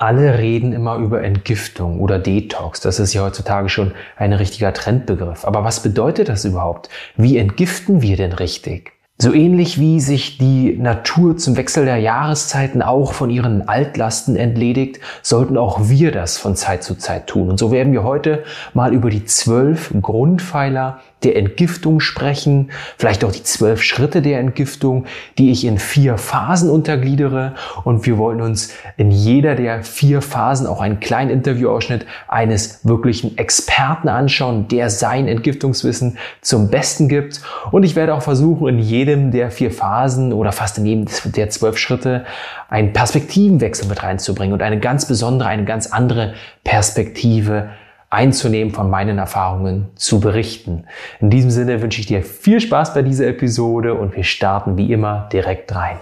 Alle reden immer über Entgiftung oder Detox. Das ist ja heutzutage schon ein richtiger Trendbegriff. Aber was bedeutet das überhaupt? Wie entgiften wir denn richtig? So ähnlich wie sich die Natur zum Wechsel der Jahreszeiten auch von ihren Altlasten entledigt, sollten auch wir das von Zeit zu Zeit tun. Und so werden wir heute mal über die 12 Grundpfeiler der Entgiftung sprechen, vielleicht auch die 12 Schritte der Entgiftung, die ich in 4 Phasen untergliedere. Und wir wollen uns in jeder der 4 Phasen auch einen kleinen Interviewausschnitt eines wirklichen Experten anschauen, der sein Entgiftungswissen zum Besten gibt. Und ich werde auch versuchen, in jedem der 4 Phasen oder fast in jedem der 12 Schritte einen Perspektivenwechsel mit reinzubringen und eine ganz besondere, eine ganz andere Perspektive einzunehmen, von meinen Erfahrungen zu berichten. In diesem Sinne wünsche ich dir viel Spaß bei dieser Episode und wir starten wie immer direkt rein.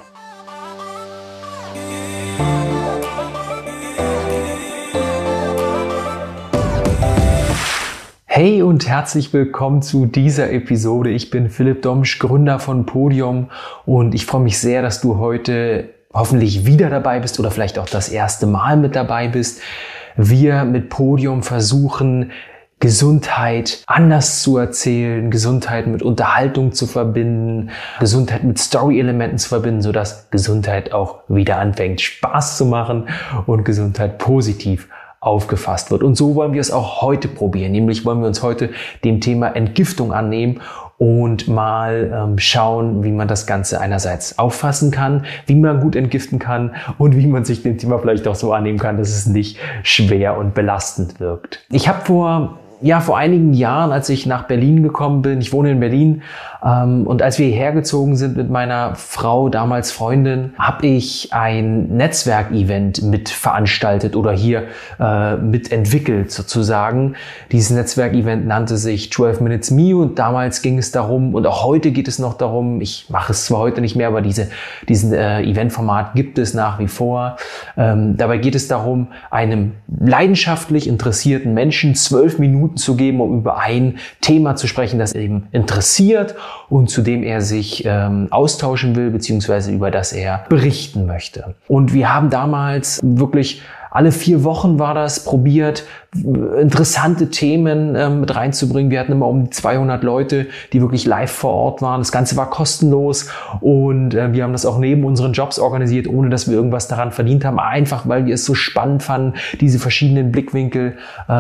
Hey und herzlich willkommen zu dieser Episode. Ich bin Philipp Domsch, Gründer von Podium und ich freue mich sehr, dass du heute hoffentlich wieder dabei bist oder vielleicht auch das erste Mal mit dabei bist. Wir mit Podium versuchen, Gesundheit anders zu erzählen, Gesundheit mit Unterhaltung zu verbinden, Gesundheit mit Story-Elementen zu verbinden, sodass Gesundheit auch wieder anfängt, Spaß zu machen und Gesundheit positiv aufgefasst wird. Und so wollen wir es auch heute probieren. Nämlich wollen wir uns heute dem Thema Entgiftung annehmen und mal schauen, wie man das Ganze einerseits auffassen kann, wie man gut entgiften kann und wie man sich dem Thema vielleicht auch so annehmen kann, dass es nicht schwer und belastend wirkt. Ich habe vor einigen Jahren, als ich nach Berlin gekommen bin, ich wohne in Berlin, und als wir hierher gezogen sind mit meiner Frau, damals Freundin, habe ich ein Netzwerkevent mit veranstaltet oder hier mitentwickelt sozusagen. Dieses Netzwerkevent nannte sich 12 Minutes Me und damals ging es darum, und auch heute geht es noch darum, ich mache es zwar heute nicht mehr, aber diesen Eventformat gibt es nach wie vor. Dabei geht es darum, einem leidenschaftlich interessierten Menschen 12 Minuten zu geben, um über ein Thema zu sprechen, das eben interessiert und zu dem er sich austauschen will, beziehungsweise über das er berichten möchte. Und wir haben damals wirklich alle 4 Wochen war das probiert, interessante Themen mit reinzubringen. Wir hatten immer um 200 Leute, die wirklich live vor Ort waren. Das Ganze war kostenlos und wir haben das auch neben unseren Jobs organisiert, ohne dass wir irgendwas daran verdient haben. Einfach, weil wir es so spannend fanden, diese verschiedenen Blickwinkel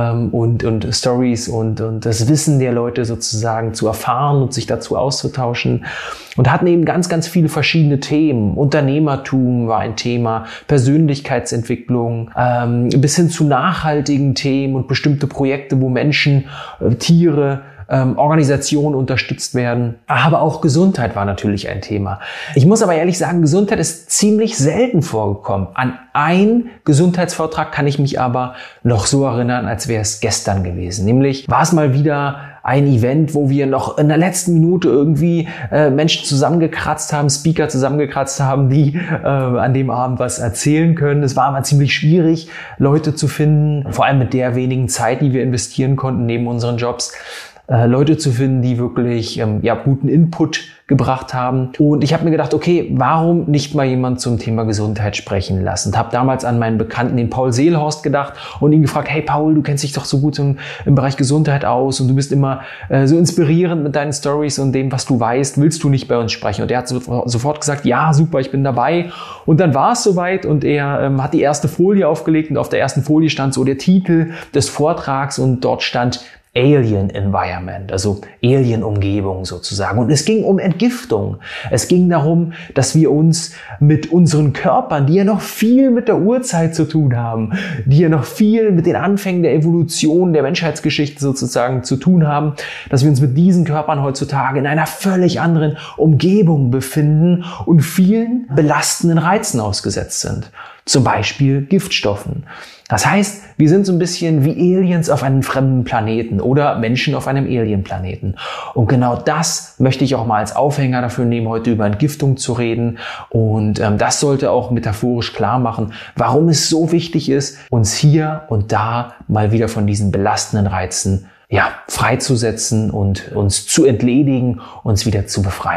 und Stories und das Wissen der Leute sozusagen zu erfahren und sich dazu auszutauschen. Und hatten eben ganz, ganz viele verschiedene Themen. Unternehmertum war ein Thema, Persönlichkeitsentwicklung, bis hin zu nachhaltigen Themen und bestimmte Projekte, wo Menschen, Tiere, Organisationen unterstützt werden. Aber auch Gesundheit war natürlich ein Thema. Ich muss aber ehrlich sagen, Gesundheit ist ziemlich selten vorgekommen. An einen Gesundheitsvortrag kann ich mich aber noch so erinnern, als wäre es gestern gewesen. Nämlich war es mal wieder ein Event, wo wir noch in der letzten Minute irgendwie Menschen zusammengekratzt haben, Speaker zusammengekratzt haben, die an dem Abend was erzählen können. Es war aber ziemlich schwierig, Leute zu finden, vor allem mit der wenigen Zeit, die wir investieren konnten neben unseren Jobs. Leute zu finden, die wirklich guten Input gebracht haben. Und ich habe mir gedacht, okay, warum nicht mal jemand zum Thema Gesundheit sprechen lassen? Und habe damals an meinen Bekannten, den Paul Seelhorst, gedacht und ihn gefragt, hey Paul, du kennst dich doch so gut im Bereich Gesundheit aus und du bist immer so inspirierend mit deinen Stories und dem, was du weißt. Willst du nicht bei uns sprechen? Und er hat sofort gesagt, ja, super, ich bin dabei. Und dann war es soweit und er hat die erste Folie aufgelegt und auf der ersten Folie stand so der Titel des Vortrags und dort stand Alien Environment, also Alien-Umgebung sozusagen. Und es ging um Entgiftung. Es ging darum, dass wir uns mit unseren Körpern, die ja noch viel mit der Urzeit zu tun haben, die ja noch viel mit den Anfängen der Evolution, der Menschheitsgeschichte sozusagen zu tun haben, dass wir uns mit diesen Körpern heutzutage in einer völlig anderen Umgebung befinden und vielen belastenden Reizen ausgesetzt sind. Zum Beispiel Giftstoffen. Das heißt, wir sind so ein bisschen wie Aliens auf einem fremden Planeten oder Menschen auf einem Alien-Planeten. Und genau das möchte ich auch mal als Aufhänger dafür nehmen, heute über Entgiftung zu reden. Und das sollte auch metaphorisch klar machen, warum es so wichtig ist, uns hier und da mal wieder von diesen belastenden Reizen freizusetzen und uns zu entledigen, uns wieder zu befreien.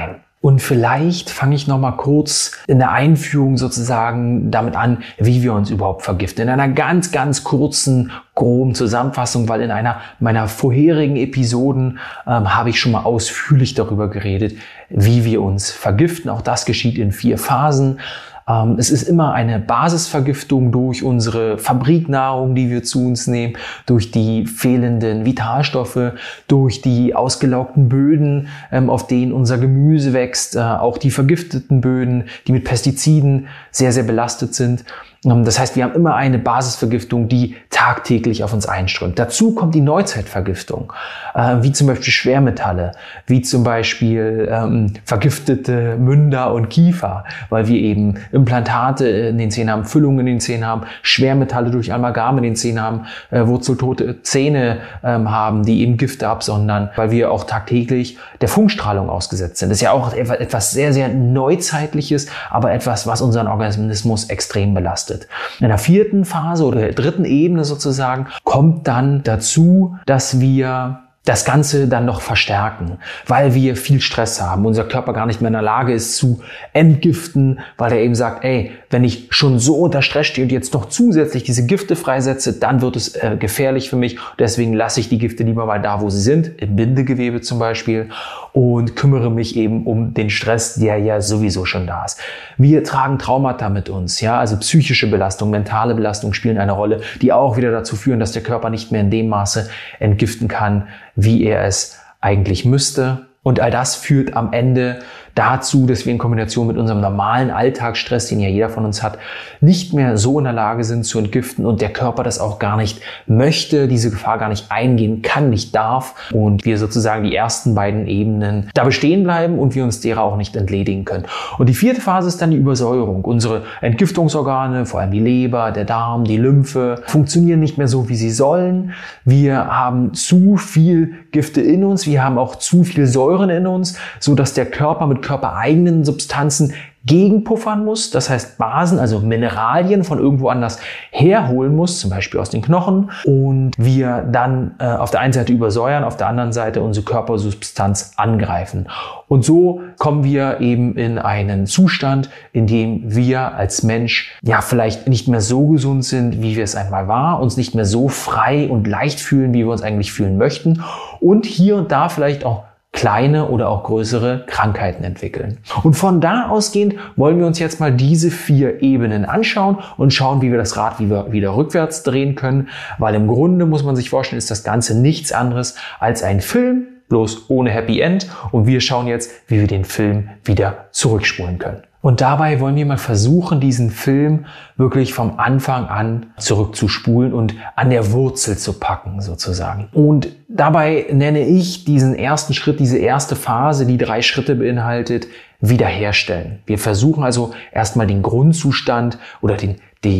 Und vielleicht fange ich nochmal kurz in der Einführung sozusagen damit an, wie wir uns überhaupt vergiften. In einer ganz, ganz kurzen, groben Zusammenfassung, weil in einer meiner vorherigen Episoden habe ich schon mal ausführlich darüber geredet, wie wir uns vergiften. Auch das geschieht in 4 Phasen. Es ist immer eine Basisvergiftung durch unsere Fabriknahrung, die wir zu uns nehmen, durch die fehlenden Vitalstoffe, durch die ausgelaugten Böden, auf denen unser Gemüse wächst, auch die vergifteten Böden, die mit Pestiziden sehr, sehr belastet sind. Das heißt, wir haben immer eine Basisvergiftung, die tagtäglich auf uns einströmt. Dazu kommt die Neuzeitvergiftung, wie zum Beispiel Schwermetalle, wie zum Beispiel vergiftete Münder und Kiefer, weil wir eben Implantate in den Zähnen haben, Füllungen in den Zähnen haben, Schwermetalle durch Amalgam in den Zähnen haben, wurzeltote Zähne haben, die eben Gifte absondern, weil wir auch tagtäglich der Funkstrahlung ausgesetzt sind. Das ist ja auch etwas sehr, sehr Neuzeitliches, aber etwas, was unseren Organismus extrem belastet. In der 4. Phase oder der 3. Ebene sozusagen kommt dann dazu, dass wir das Ganze dann noch verstärken, weil wir viel Stress haben, unser Körper gar nicht mehr in der Lage ist zu entgiften, weil er eben sagt, ey, wenn ich schon so unter Stress stehe und jetzt noch zusätzlich diese Gifte freisetze, dann wird es gefährlich für mich. Deswegen lasse ich die Gifte lieber mal da, wo sie sind, im Bindegewebe zum Beispiel, und kümmere mich eben um den Stress, der ja sowieso schon da ist. Wir tragen Traumata mit uns, ja, also psychische Belastung, mentale Belastung spielen eine Rolle, die auch wieder dazu führen, dass der Körper nicht mehr in dem Maße entgiften kann, wie er es eigentlich müsste. Und all das führt am Ende dazu, dass wir in Kombination mit unserem normalen Alltagsstress, den ja jeder von uns hat, nicht mehr so in der Lage sind zu entgiften und der Körper das auch gar nicht möchte, diese Gefahr gar nicht eingehen kann, nicht darf und wir sozusagen die ersten beiden Ebenen da bestehen bleiben und wir uns derer auch nicht entledigen können. Und die 4. Phase ist dann die Übersäuerung. Unsere Entgiftungsorgane, vor allem die Leber, der Darm, die Lymphe, funktionieren nicht mehr so, wie sie sollen. Wir haben zu viel Gifte in uns, wir haben auch zu viel Säuren in uns, so dass der Körper mit körpereigenen Substanzen gegenpuffern muss, das heißt Basen, also Mineralien von irgendwo anders herholen muss, zum Beispiel aus den Knochen, und wir dann auf der einen Seite übersäuern, auf der anderen Seite unsere Körpersubstanz angreifen. Und so kommen wir eben in einen Zustand, in dem wir als Mensch ja vielleicht nicht mehr so gesund sind, wie wir es einmal waren, uns nicht mehr so frei und leicht fühlen, wie wir uns eigentlich fühlen möchten und hier und da vielleicht auch kleine oder auch größere Krankheiten entwickeln. Und von da ausgehend wollen wir uns jetzt mal diese 4 Ebenen anschauen und schauen, wie wir das Rad wieder rückwärts drehen können, weil im Grunde muss man sich vorstellen, ist das Ganze nichts anderes als ein Film, bloß ohne Happy End, und wir schauen jetzt, wie wir den Film wieder zurückspulen können. Und dabei wollen wir mal versuchen, diesen Film wirklich vom Anfang an zurückzuspulen und an der Wurzel zu packen, sozusagen. Und dabei nenne ich diesen ersten Schritt, diese erste Phase, die 3 Schritte beinhaltet, wiederherstellen. Wir versuchen also erstmal den Grundzustand oder den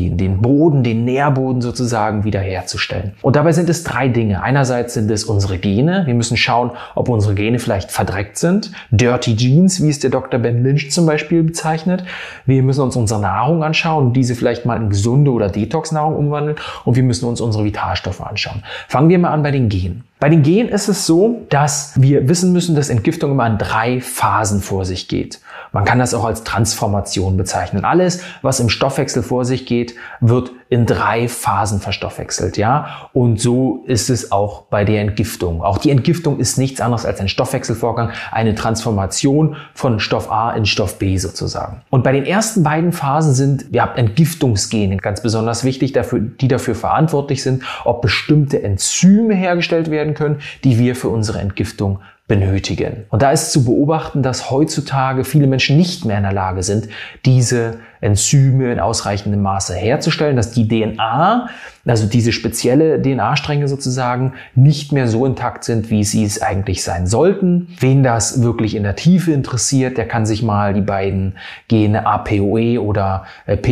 Boden, den Nährboden sozusagen wiederherzustellen. Und dabei sind es 3 Dinge. Einerseits sind es unsere Gene. Wir müssen schauen, ob unsere Gene vielleicht verdreckt sind. Dirty Genes, wie es der Dr. Ben Lynch zum Beispiel bezeichnet. Wir müssen uns unsere Nahrung anschauen und diese vielleicht mal in gesunde oder Detox-Nahrung umwandeln. Und wir müssen uns unsere Vitalstoffe anschauen. Fangen wir mal an bei den Genen. Bei den Genen ist es so, dass wir wissen müssen, dass Entgiftung immer in 3 Phasen vor sich geht. Man kann das auch als Transformation bezeichnen. Alles, was im Stoffwechsel vor sich geht, wird in 3 Phasen verstoffwechselt, ja. Und so ist es auch bei der Entgiftung. Auch die Entgiftung ist nichts anderes als ein Stoffwechselvorgang, eine Transformation von Stoff A in Stoff B sozusagen. Und bei den ersten beiden Phasen sind Entgiftungsgene ganz besonders wichtig, die dafür verantwortlich sind, ob bestimmte Enzyme hergestellt werden können, die wir für unsere Entgiftung benötigen. Und da ist zu beobachten, dass heutzutage viele Menschen nicht mehr in der Lage sind, diese Enzyme in ausreichendem Maße herzustellen, dass die DNA, also diese spezielle DNA-Stränge sozusagen, nicht mehr so intakt sind, wie sie es eigentlich sein sollten. Wen das wirklich in der Tiefe interessiert, der kann sich mal die beiden Gene APOE oder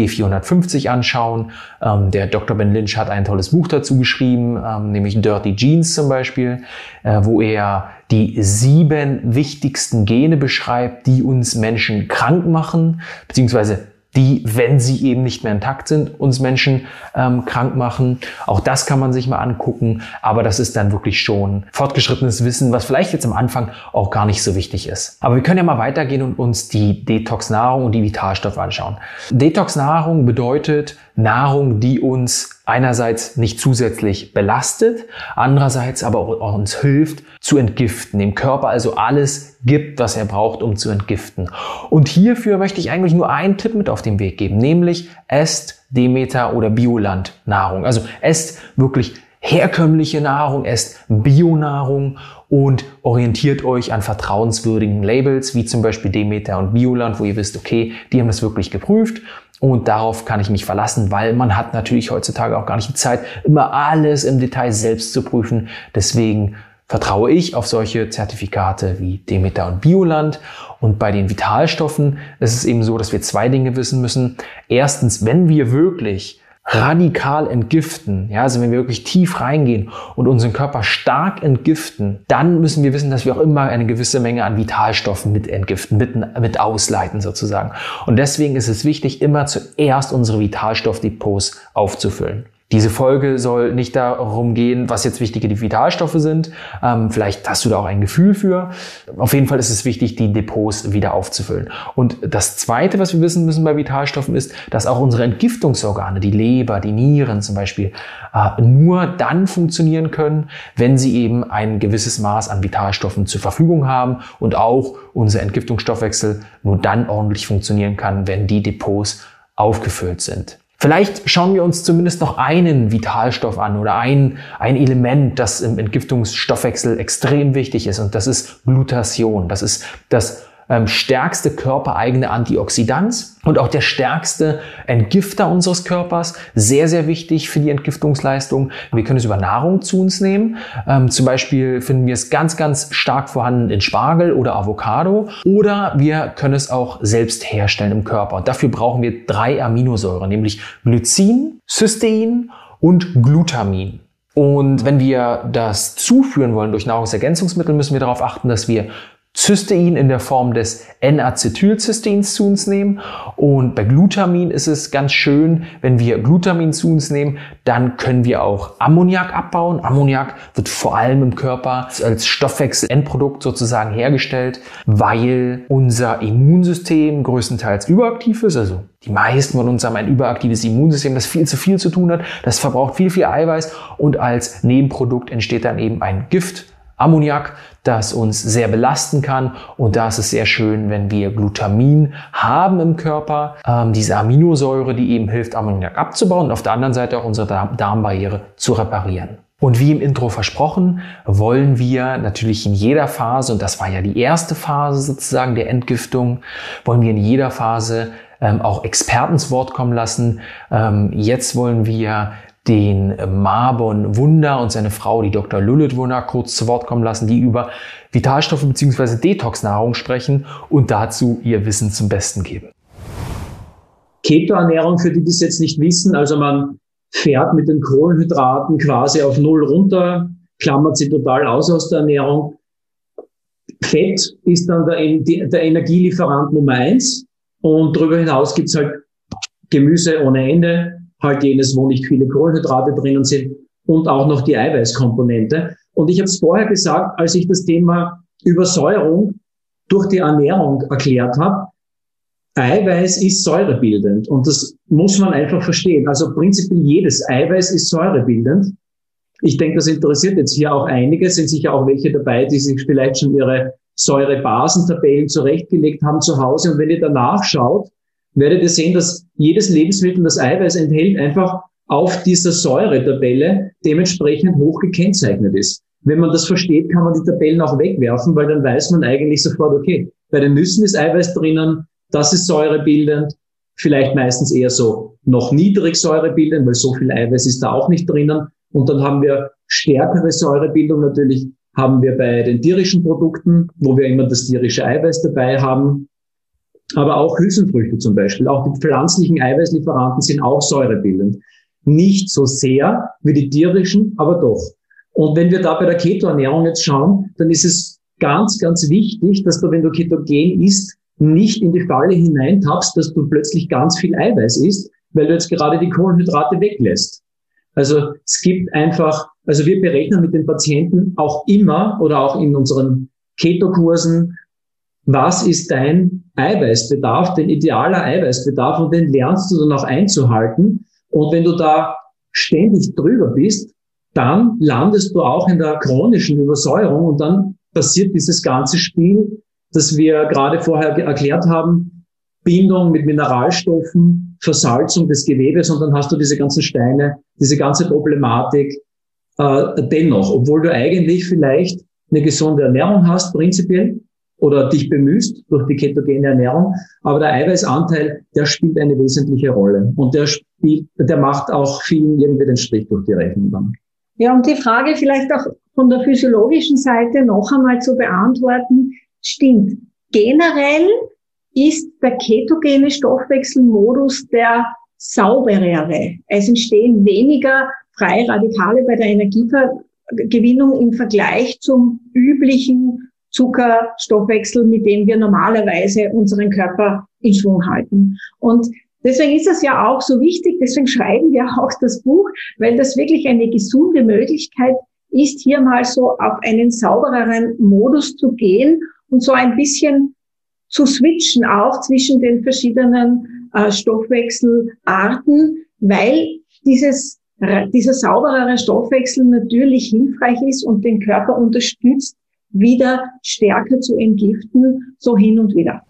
P450 anschauen. Der Dr. Ben Lynch hat ein tolles Buch dazu geschrieben, nämlich Dirty Genes zum Beispiel, wo er die 7 wichtigsten Gene beschreibt, die uns Menschen krank machen, beziehungsweise die, wenn sie eben nicht mehr intakt sind, uns Menschen krank machen. Auch das kann man sich mal angucken, aber das ist dann wirklich schon fortgeschrittenes Wissen, was vielleicht jetzt am Anfang auch gar nicht so wichtig ist. Aber wir können ja mal weitergehen und uns die Detox-Nahrung und die Vitalstoffe anschauen. Detox-Nahrung bedeutet Nahrung, die uns einerseits nicht zusätzlich belastet, andererseits aber auch uns hilft zu entgiften, dem Körper also alles gibt, was er braucht, um zu entgiften. Und hierfür möchte ich eigentlich nur einen Tipp mit auf den Weg geben, nämlich esst Demeter oder Bioland Nahrung. Also esst wirklich herkömmliche Nahrung, esst Bionahrung und orientiert euch an vertrauenswürdigen Labels, wie zum Beispiel Demeter und Bioland, wo ihr wisst, okay, die haben das wirklich geprüft. Und darauf kann ich mich verlassen, weil man hat natürlich heutzutage auch gar nicht die Zeit, immer alles im Detail selbst zu prüfen. Deswegen vertraue ich auf solche Zertifikate wie Demeter und Bioland. Und bei den Vitalstoffen ist es eben so, dass wir zwei Dinge wissen müssen. Erstens, wenn wir wirklich radikal entgiften, ja, also wenn wir wirklich tief reingehen und unseren Körper stark entgiften, dann müssen wir wissen, dass wir auch immer eine gewisse Menge an Vitalstoffen mit entgiften, mit ausleiten sozusagen. Und deswegen ist es wichtig, immer zuerst unsere Vitalstoffdepots aufzufüllen. Diese Folge soll nicht darum gehen, was jetzt wichtige Vitalstoffe sind. Vielleicht hast du da auch ein Gefühl für. Auf jeden Fall ist es wichtig, die Depots wieder aufzufüllen. Und das Zweite, was wir wissen müssen bei Vitalstoffen, ist, dass auch unsere Entgiftungsorgane, die Leber, die Nieren zum Beispiel, nur dann funktionieren können, wenn sie eben ein gewisses Maß an Vitalstoffen zur Verfügung haben und auch unser Entgiftungsstoffwechsel nur dann ordentlich funktionieren kann, wenn die Depots aufgefüllt sind. Vielleicht schauen wir uns zumindest noch einen Vitalstoff an oder ein Element, das im Entgiftungsstoffwechsel extrem wichtig ist, und das ist Glutathion. Das ist das stärkste körpereigene Antioxidant und auch der stärkste Entgifter unseres Körpers. Sehr, sehr wichtig für die Entgiftungsleistung. Wir können es über Nahrung zu uns nehmen. Zum Beispiel finden wir es ganz, ganz stark vorhanden in Spargel oder Avocado. Oder wir können es auch selbst herstellen im Körper. Und dafür brauchen wir 3 Aminosäuren, nämlich Glycin, Cystein und Glutamin. Und wenn wir das zuführen wollen durch Nahrungsergänzungsmittel, müssen wir darauf achten, dass wir Cystein in der Form des N-Acetylcysteins zu uns nehmen. Und bei Glutamin ist es ganz schön, wenn wir Glutamin zu uns nehmen, dann können wir auch Ammoniak abbauen. Ammoniak wird vor allem im Körper als Stoffwechselendprodukt sozusagen hergestellt, weil unser Immunsystem größtenteils überaktiv ist. Also die meisten von uns haben ein überaktives Immunsystem, das viel zu viel zu tun hat. Das verbraucht viel, viel Eiweiß und als Nebenprodukt entsteht dann eben ein Gift, Ammoniak, das uns sehr belasten kann. Und da ist es sehr schön, wenn wir Glutamin haben im Körper, diese Aminosäure, die eben hilft, Ammoniak abzubauen und auf der anderen Seite auch unsere Darmbarriere zu reparieren. Und wie im Intro versprochen, wollen wir natürlich in jeder Phase, und das war ja die erste Phase sozusagen der Entgiftung, wollen wir in jeder Phase auch Experten zu Wort kommen lassen. Jetzt wollen wir den Marbon Wunder und seine Frau, die Dr. Lilith Wunder, kurz zu Wort kommen lassen, die über Vitalstoffe bzw. Detox-Nahrung sprechen und dazu ihr Wissen zum Besten geben. Ketoernährung, für die es jetzt nicht wissen, also man fährt mit den Kohlenhydraten quasi auf Null runter, klammert sie total aus der Ernährung. Fett ist dann der Energielieferant Nummer 1 und darüber hinaus gibt's halt Gemüse ohne Ende, halt jenes, wo nicht viele Kohlenhydrate drinnen sind und auch noch die Eiweißkomponente. Und ich habe es vorher gesagt, als ich das Thema Übersäuerung durch die Ernährung erklärt habe, Eiweiß ist säurebildend und das muss man einfach verstehen. Also prinzipiell jedes Eiweiß ist säurebildend. Ich denke, das interessiert jetzt hier auch einige, sind sicher auch welche dabei, die sich vielleicht schon ihre Säurebasentabellen zurechtgelegt haben zu Hause. Und wenn ihr danach schaut, werdet ihr sehen, dass jedes Lebensmittel, das Eiweiß enthält, einfach auf dieser Säuretabelle dementsprechend hoch gekennzeichnet ist. Wenn man das versteht, kann man die Tabellen auch wegwerfen, weil dann weiß man eigentlich sofort, okay, bei den Nüssen ist Eiweiß drinnen, das ist säurebildend, vielleicht meistens eher so noch niedrig säurebildend, weil so viel Eiweiß ist da auch nicht drinnen. Und dann haben wir stärkere Säurebildung natürlich, haben wir bei den tierischen Produkten, wo wir immer das tierische Eiweiß dabei haben. Aber auch Hülsenfrüchte zum Beispiel, auch die pflanzlichen Eiweißlieferanten sind auch säurebildend. Nicht so sehr wie die tierischen, aber doch. Und wenn wir da bei der Ketoernährung jetzt schauen, dann ist es ganz, ganz wichtig, dass du, wenn du ketogen isst, nicht in die Falle hineintappst, dass du plötzlich ganz viel Eiweiß isst, weil du jetzt gerade die Kohlenhydrate weglässt. Also es gibt einfach, also wir berechnen mit den Patienten auch immer oder auch in unseren Keto-Kursen, was ist dein Eiweißbedarf, dein idealer Eiweißbedarf, und den lernst du dann auch einzuhalten. Und wenn du da ständig drüber bist, dann landest du auch in der chronischen Übersäuerung und dann passiert dieses ganze Spiel, das wir gerade vorher erklärt haben, Bindung mit Mineralstoffen, Versalzung des Gewebes, und dann hast du diese ganzen Steine, diese ganze Problematik dennoch, obwohl du eigentlich vielleicht eine gesunde Ernährung hast, prinzipiell, oder dich bemühst durch die ketogene Ernährung, aber der Eiweißanteil, der spielt eine wesentliche Rolle und der macht auch vielen irgendwie den Strich durch die Rechnung dann. Ja, und die Frage vielleicht auch von der physiologischen Seite noch einmal zu beantworten, stimmt. Generell ist der ketogene Stoffwechselmodus der sauberere. Es entstehen weniger freie Radikale bei der Energiegewinnung im Vergleich zum üblichen Zuckerstoffwechsel, mit dem wir normalerweise unseren Körper in Schwung halten. Und deswegen ist es ja auch so wichtig, deswegen schreiben wir auch das Buch, weil das wirklich eine gesunde Möglichkeit ist, hier mal so auf einen saubereren Modus zu gehen und so ein bisschen zu switchen auch zwischen den verschiedenen Stoffwechselarten, weil dieser sauberere Stoffwechsel natürlich hilfreich ist und den Körper unterstützt, wieder stärker zu entgiften, so hin und wieder.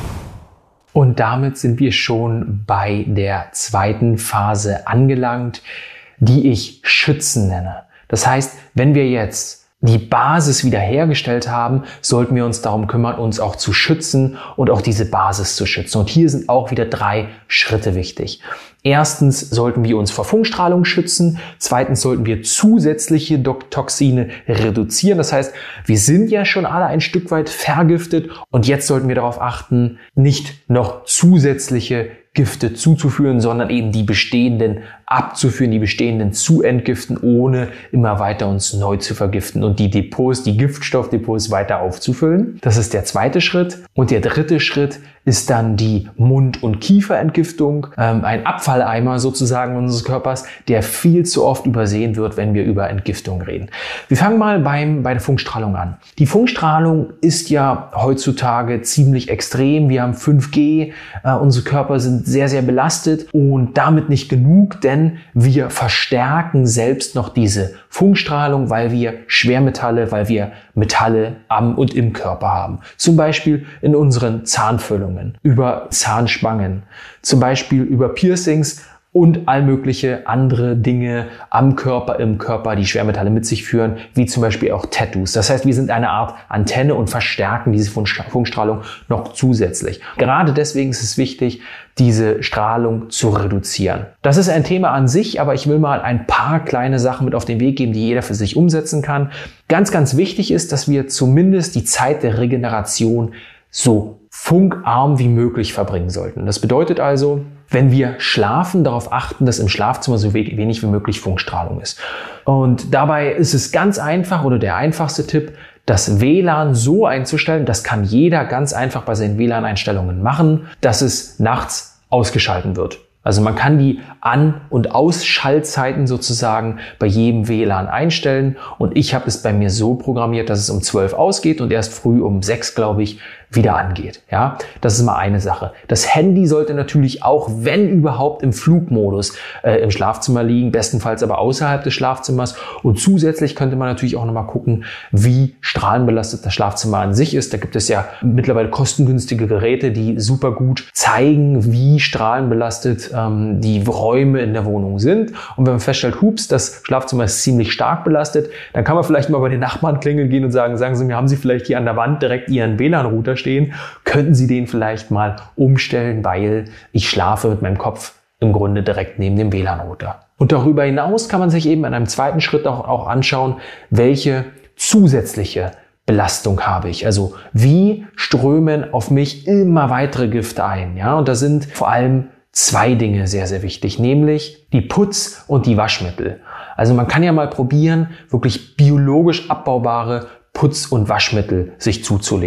Und damit sind wir schon bei der zweiten Phase angelangt, die ich Schützen nenne. Das heißt, wenn wir jetzt die Basis wiederhergestellt haben, sollten wir uns darum kümmern, uns auch zu schützen und auch diese Basis zu schützen. Und hier sind auch wieder 3 Schritte wichtig. Erstens sollten wir uns vor Funkstrahlung schützen. Zweitens sollten wir zusätzliche Toxine reduzieren. Das heißt, wir sind ja schon alle ein Stück weit vergiftet und jetzt sollten wir darauf achten, nicht noch zusätzliche Gifte zuzuführen, sondern eben die bestehenden abzuführen, die bestehenden zu entgiften, ohne immer weiter uns neu zu vergiften und die Depots, die Giftstoffdepots weiter aufzufüllen. Das ist der zweite Schritt. Und der dritte Schritt ist dann die Mund- und Kieferentgiftung, ein Abfalleimer sozusagen unseres Körpers, der viel zu oft übersehen wird, wenn wir über Entgiftung reden. Wir fangen mal bei der Funkstrahlung an. Die Funkstrahlung ist ja heutzutage ziemlich extrem. Wir haben 5G, unsere Körper sind sehr, sehr belastet und damit nicht genug, denn wir verstärken selbst noch diese Funkstrahlung, weil wir Schwermetalle, weil wir Metalle am und im Körper haben. Zum Beispiel in unseren Zahnfüllungen, über Zahnspangen, zum Beispiel über Piercings und all mögliche andere Dinge am Körper, im Körper, die Schwermetalle mit sich führen, wie zum Beispiel auch Tattoos. Das heißt, wir sind eine Art Antenne und verstärken diese Funkstrahlung noch zusätzlich. Gerade deswegen ist es wichtig, diese Strahlung zu reduzieren. Das ist ein Thema an sich, aber ich will mal ein paar kleine Sachen mit auf den Weg geben, die jeder für sich umsetzen kann. Ganz, ganz wichtig ist, dass wir zumindest die Zeit der Regeneration so funkarm wie möglich verbringen sollten. Das bedeutet also, wenn wir schlafen, darauf achten, dass im Schlafzimmer so wenig wie möglich Funkstrahlung ist. Und dabei ist es ganz einfach oder der einfachste Tipp, das WLAN so einzustellen, das kann jeder ganz einfach bei seinen WLAN-Einstellungen machen, dass es nachts ausgeschalten wird. Also man kann die An- und Ausschaltzeiten sozusagen bei jedem WLAN einstellen und ich habe es bei mir so programmiert, dass es um 12 ausgeht und erst früh um 6, glaube ich, wieder angeht. Ja, das ist mal eine Sache. Das Handy sollte natürlich auch, wenn überhaupt, im Flugmodus im Schlafzimmer liegen, bestenfalls aber außerhalb des Schlafzimmers. Und zusätzlich könnte man natürlich auch nochmal gucken, wie strahlenbelastet das Schlafzimmer an sich ist. Da gibt es ja mittlerweile kostengünstige Geräte, die super gut zeigen, wie strahlenbelastet die Räume in der Wohnung sind. Und wenn man feststellt, hups, das Schlafzimmer ist ziemlich stark belastet, dann kann man vielleicht mal bei den Nachbarn klingeln gehen und sagen Sie mir, haben Sie vielleicht hier an der Wand direkt Ihren WLAN-Router stehen? Könnten Sie den vielleicht mal umstellen, weil ich schlafe mit meinem Kopf im Grunde direkt neben dem WLAN-Router. Und darüber hinaus kann man sich eben in einem zweiten Schritt auch anschauen, welche zusätzliche Belastung habe ich. Also wie strömen auf mich immer weitere Gifte ein? Ja, und da sind vor allem 2 Dinge sehr, sehr wichtig, nämlich die Putz- und die Waschmittel. Also man kann ja mal probieren, wirklich biologisch abbaubare Putz- und Waschmittel sich zuzulegen.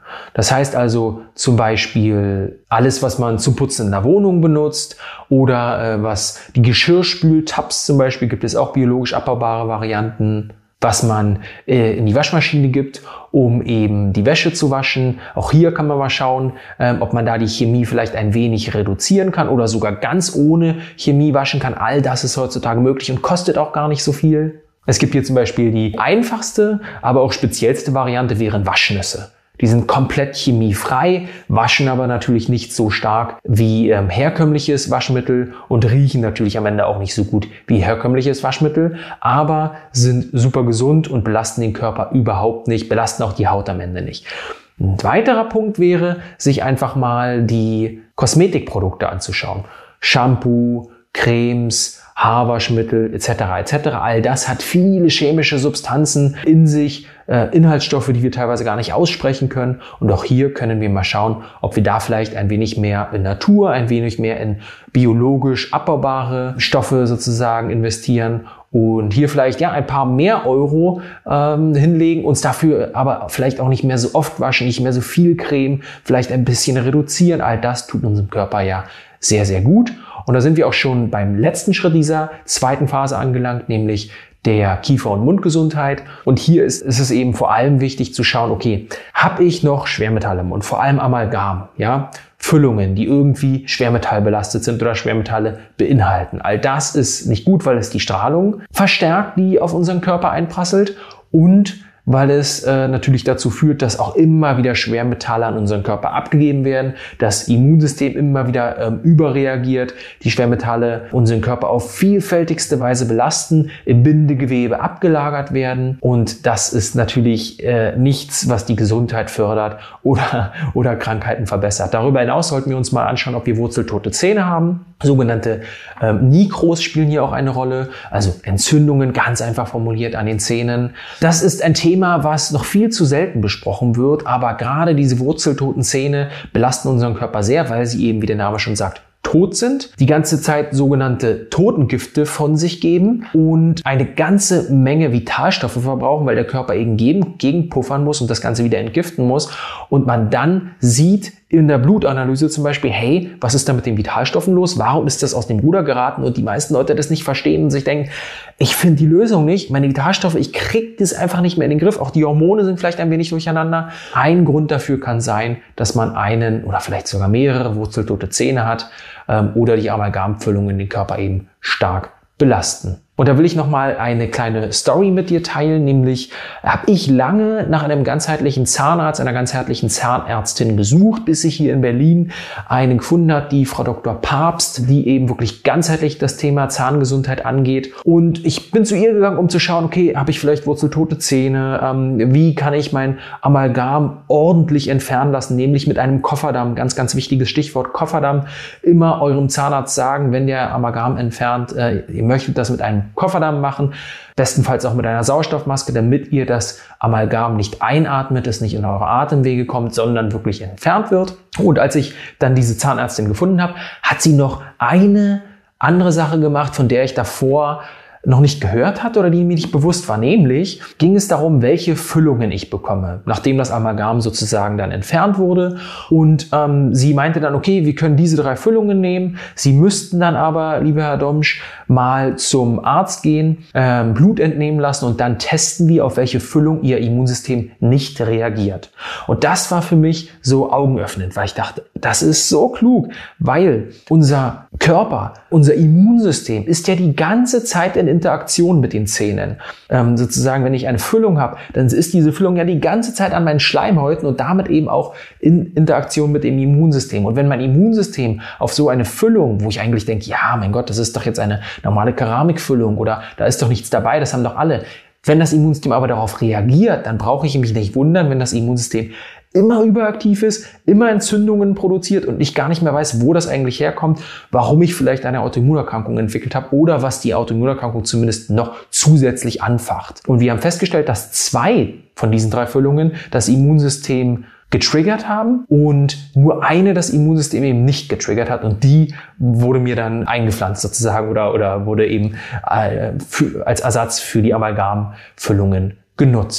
Das heißt also zum Beispiel alles, was man zum Putzen in der Wohnung benutzt oder was die Geschirrspültabs zum Beispiel, gibt es auch biologisch abbaubare Varianten, was man in die Waschmaschine gibt, um eben die Wäsche zu waschen. Auch hier kann man mal schauen, ob man da die Chemie vielleicht ein wenig reduzieren kann oder sogar ganz ohne Chemie waschen kann. All das ist heutzutage möglich und kostet auch gar nicht so viel. Es gibt hier zum Beispiel die einfachste, aber auch speziellste Variante wären Waschnüsse. Die sind komplett chemiefrei, waschen aber natürlich nicht so stark wie herkömmliches Waschmittel und riechen natürlich am Ende auch nicht so gut wie herkömmliches Waschmittel, aber sind super gesund und belasten den Körper überhaupt nicht, belasten auch die Haut am Ende nicht. Ein weiterer Punkt wäre, sich einfach mal die Kosmetikprodukte anzuschauen. Shampoo, Cremes, Haarwaschmittel etc. etc. All das hat viele chemische Substanzen in sich, Inhaltsstoffe, die wir teilweise gar nicht aussprechen können. Und auch hier können wir mal schauen, ob wir da vielleicht ein wenig mehr in Natur, ein wenig mehr in biologisch abbaubare Stoffe sozusagen investieren und hier vielleicht ein paar mehr Euro hinlegen, uns dafür aber vielleicht auch nicht mehr so oft waschen, nicht mehr so viel Creme, vielleicht ein bisschen reduzieren. All das tut unserem Körper ja sehr, sehr gut. Und da sind wir auch schon beim letzten Schritt dieser zweiten Phase angelangt, nämlich der Kiefer- und Mundgesundheit. Und hier ist es eben vor allem wichtig zu schauen, okay, habe ich noch Schwermetalle im Mund, vor allem Amalgam, Füllungen, die irgendwie schwermetallbelastet sind oder Schwermetalle beinhalten. All das ist nicht gut, weil es die Strahlung verstärkt, die auf unseren Körper einprasselt und weil es natürlich dazu führt, dass auch immer wieder Schwermetalle an unseren Körper abgegeben werden, das Immunsystem immer wieder überreagiert, die Schwermetalle unseren Körper auf vielfältigste Weise belasten, im Bindegewebe abgelagert werden und das ist natürlich nichts, was die Gesundheit fördert oder Krankheiten verbessert. Darüber hinaus sollten wir uns mal anschauen, ob wir wurzeltote Zähne haben. Sogenannte Nikros spielen hier auch eine Rolle, also Entzündungen, ganz einfach formuliert an den Zähnen. Das ist ein Thema, was noch viel zu selten besprochen wird, aber gerade diese wurzeltoten Zähne belasten unseren Körper sehr, weil sie eben, wie der Name schon sagt, tot sind, die ganze Zeit sogenannte Totengifte von sich geben und eine ganze Menge Vitalstoffe verbrauchen, weil der Körper eben gegenpuffern muss und das Ganze wieder entgiften muss und man dann sieht in der Blutanalyse zum Beispiel, hey, was ist da mit den Vitalstoffen los? Warum ist das aus dem Ruder geraten? Und die meisten Leute das nicht verstehen und sich denken, ich finde die Lösung nicht, meine Vitalstoffe, ich kriege das einfach nicht mehr in den Griff. Auch die Hormone sind vielleicht ein wenig durcheinander. Ein Grund dafür kann sein, dass man einen oder vielleicht sogar mehrere wurzeltote Zähne hat oder die Amalgamfüllungen den Körper eben stark belasten. Und da will ich nochmal eine kleine Story mit dir teilen, nämlich habe ich lange nach einem ganzheitlichen Zahnarzt, einer ganzheitlichen Zahnärztin gesucht, bis ich hier in Berlin eine gefunden habe, die Frau Dr. Papst, die eben wirklich ganzheitlich das Thema Zahngesundheit angeht. Und ich bin zu ihr gegangen, um zu schauen, okay, habe ich vielleicht wurzeltote Zähne, wie kann ich mein Amalgam ordentlich entfernen lassen, nämlich mit einem Kofferdamm, ganz, ganz wichtiges Stichwort Kofferdamm, immer eurem Zahnarzt sagen, wenn der Amalgam entfernt, ihr möchtet das mit einem Kofferdamm machen, bestenfalls auch mit einer Sauerstoffmaske, damit ihr das Amalgam nicht einatmet, es nicht in eure Atemwege kommt, sondern wirklich entfernt wird. Und als ich dann diese Zahnärztin gefunden habe, hat sie noch eine andere Sache gemacht, von der ich davor noch nicht gehört hatte oder die mir nicht bewusst war. Nämlich ging es darum, welche Füllungen ich bekomme, nachdem das Amalgam sozusagen dann entfernt wurde. Und sie meinte dann, okay, wir können diese 3 Füllungen nehmen. Sie müssten dann aber, lieber Herr Domsch, mal zum Arzt gehen, Blut entnehmen lassen und dann testen wir, auf welche Füllung Ihr Immunsystem nicht reagiert. Und das war für mich so augenöffnend, weil ich dachte, das ist so klug, weil unser Körper, unser Immunsystem ist ja die ganze Zeit in Interaktion mit den Zähnen. Sozusagen, wenn ich eine Füllung habe, dann ist diese Füllung ja die ganze Zeit an meinen Schleimhäuten und damit eben auch in Interaktion mit dem Immunsystem. Und wenn mein Immunsystem auf so eine Füllung, wo ich eigentlich denke, ja, mein Gott, das ist doch jetzt eine normale Keramikfüllung oder da ist doch nichts dabei, das haben doch alle. Wenn das Immunsystem aber darauf reagiert, dann brauche ich mich nicht wundern, wenn das Immunsystem immer überaktiv ist, immer Entzündungen produziert und ich gar nicht mehr weiß, wo das eigentlich herkommt, warum ich vielleicht eine Autoimmunerkrankung entwickelt habe oder was die Autoimmunerkrankung zumindest noch zusätzlich anfacht. Und wir haben festgestellt, dass 2 von diesen 3 Füllungen das Immunsystem getriggert haben und nur eine das Immunsystem eben nicht getriggert hat und die wurde mir dann eingepflanzt sozusagen oder wurde eben als Ersatz für die Amalgamfüllungen genutzt.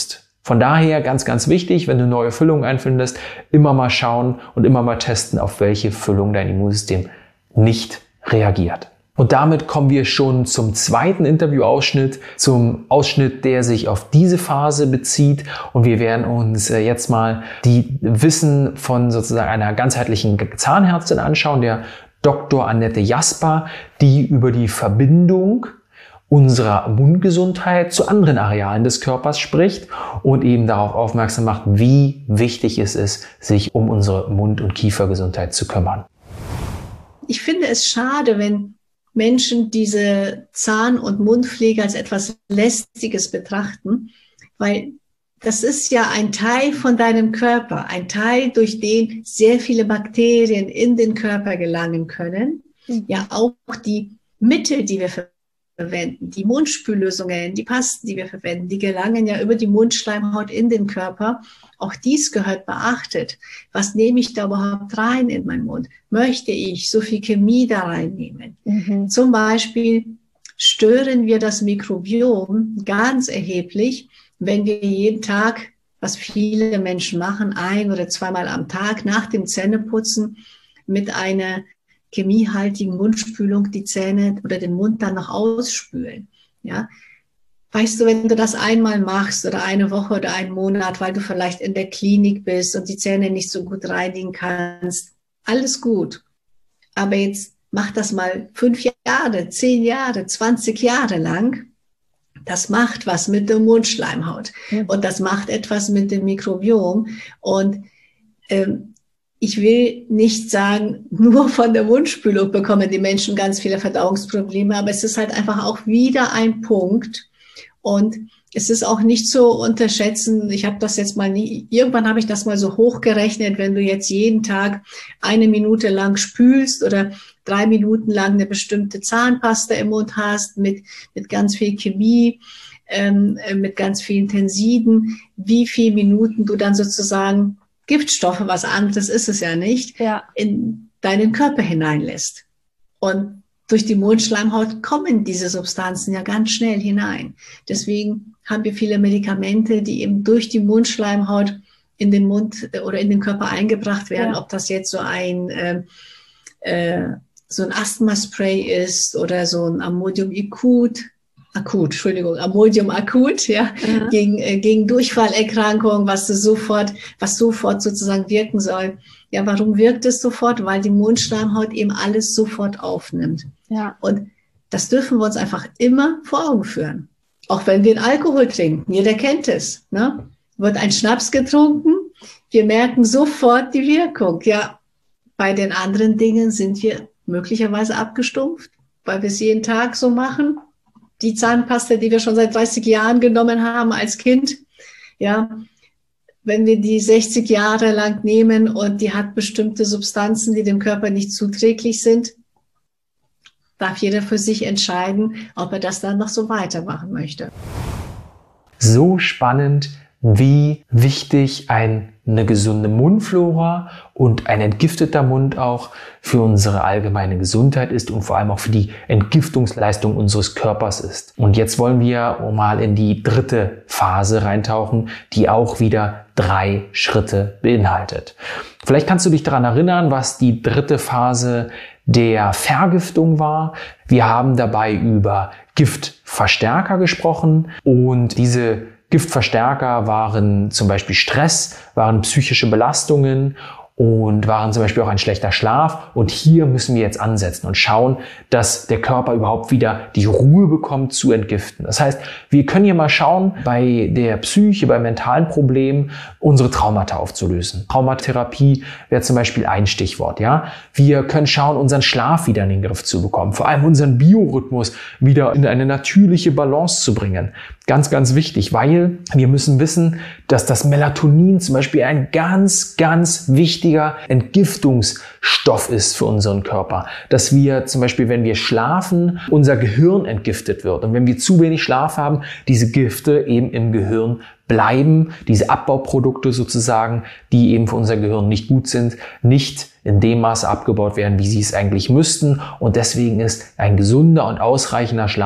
Von daher ganz, ganz wichtig, wenn du neue Füllungen einfindest, immer mal schauen und immer mal testen, auf welche Füllung dein Immunsystem nicht reagiert. Und damit kommen wir schon zum zweiten Interviewausschnitt, zum Ausschnitt, der sich auf diese Phase bezieht. Und wir werden uns jetzt mal die Wissen von sozusagen einer ganzheitlichen Zahnärztin anschauen, der Dr. Annette Jasper, die über die Verbindung unserer Mundgesundheit zu anderen Arealen des Körpers spricht und eben darauf aufmerksam macht, wie wichtig es ist, sich um unsere Mund- und Kiefergesundheit zu kümmern. Ich finde es schade, wenn Menschen diese Zahn- und Mundpflege als etwas Lästiges betrachten, weil das ist ja ein Teil von deinem Körper, ein Teil, durch den sehr viele Bakterien in den Körper gelangen können. Ja, auch die Mittel, die wir verwenden, die Mundspüllösungen, die Pasten, die wir verwenden, die gelangen ja über die Mundschleimhaut in den Körper. Auch dies gehört beachtet. Was nehme ich da überhaupt rein in meinen Mund? Möchte ich so viel Chemie da reinnehmen? Zum Beispiel stören wir das Mikrobiom ganz erheblich, wenn wir jeden Tag, was viele Menschen machen, 1- oder 2-mal am Tag nach dem Zähneputzen mit einer chemiehaltigen Mundspülung die Zähne oder den Mund dann noch ausspülen. Ja, weißt du, wenn du das einmal machst oder eine Woche oder einen Monat, weil du vielleicht in der Klinik bist und die Zähne nicht so gut reinigen kannst, alles gut. Aber jetzt mach das mal 5 Jahre, 10 Jahre, 20 Jahre lang. Das macht was mit der Mundschleimhaut und das macht etwas mit dem Mikrobiom. Und ich will nicht sagen, nur von der Mundspülung bekommen die Menschen ganz viele Verdauungsprobleme, aber es ist halt einfach auch wieder ein Punkt. Und es ist auch nicht zu unterschätzen, ich habe das jetzt mal nie, irgendwann habe ich das mal so hochgerechnet, wenn du jetzt jeden Tag 1 Minute lang spülst oder 3 Minuten lang eine bestimmte Zahnpasta im Mund hast, mit ganz viel Chemie, mit ganz vielen Tensiden, wie viele Minuten du dann sozusagen Giftstoffe, was anderes ist es ja nicht, in deinen Körper hineinlässt. Und durch die Mundschleimhaut kommen diese Substanzen ja ganz schnell hinein. Deswegen haben wir viele Medikamente, die eben durch die Mundschleimhaut in den Mund oder in den Körper eingebracht werden, ob das jetzt so ein Asthma-Spray ist oder so ein Imodium akut, ja, gegen Durchfallerkrankungen, was sofort sozusagen wirken soll. Ja, warum wirkt es sofort? Weil die Mundschleimhaut eben alles sofort aufnimmt. Ja. Und das dürfen wir uns einfach immer vor Augen führen. Auch wenn wir Alkohol trinken, jeder kennt es, ne? Wird ein Schnaps getrunken, wir merken sofort die Wirkung. Ja, bei den anderen Dingen sind wir möglicherweise abgestumpft, weil wir es jeden Tag so machen. Die Zahnpasta, die wir schon seit 30 Jahren genommen haben als Kind, ja, wenn wir die 60 Jahre lang nehmen und die hat bestimmte Substanzen, die dem Körper nicht zuträglich sind, darf jeder für sich entscheiden, ob er das dann noch so weitermachen möchte. So spannend, wie wichtig eine gesunde Mundflora und ein entgifteter Mund auch für unsere allgemeine Gesundheit ist und vor allem auch für die Entgiftungsleistung unseres Körpers ist. Und jetzt wollen wir mal in die dritte Phase reintauchen, die auch wieder 3 Schritte beinhaltet. Vielleicht kannst du dich daran erinnern, was die dritte Phase der Vergiftung war. Wir haben dabei über Giftverstärker gesprochen und diese Giftverstärker waren zum Beispiel Stress, waren psychische Belastungen und waren zum Beispiel auch ein schlechter Schlaf. Und hier müssen wir jetzt ansetzen und schauen, dass der Körper überhaupt wieder die Ruhe bekommt zu entgiften. Das heißt, wir können hier mal schauen, bei der Psyche, bei mentalen Problemen, unsere Traumata aufzulösen. Traumatherapie wäre zum Beispiel ein Stichwort, ja. Wir können schauen, unseren Schlaf wieder in den Griff zu bekommen, vor allem unseren Biorhythmus wieder in eine natürliche Balance zu bringen. Ganz, ganz wichtig, weil wir müssen wissen, dass das Melatonin zum Beispiel ein ganz, ganz wichtiger Entgiftungsstoff ist für unseren Körper. Dass wir zum Beispiel, wenn wir schlafen, unser Gehirn entgiftet wird. Und wenn wir zu wenig Schlaf haben, diese Gifte eben im Gehirn bleiben, diese Abbauprodukte sozusagen, die eben für unser Gehirn nicht gut sind, nicht in dem Maße abgebaut werden, wie sie es eigentlich müssten. Und deswegen ist ein gesunder und ausreichender Schlaf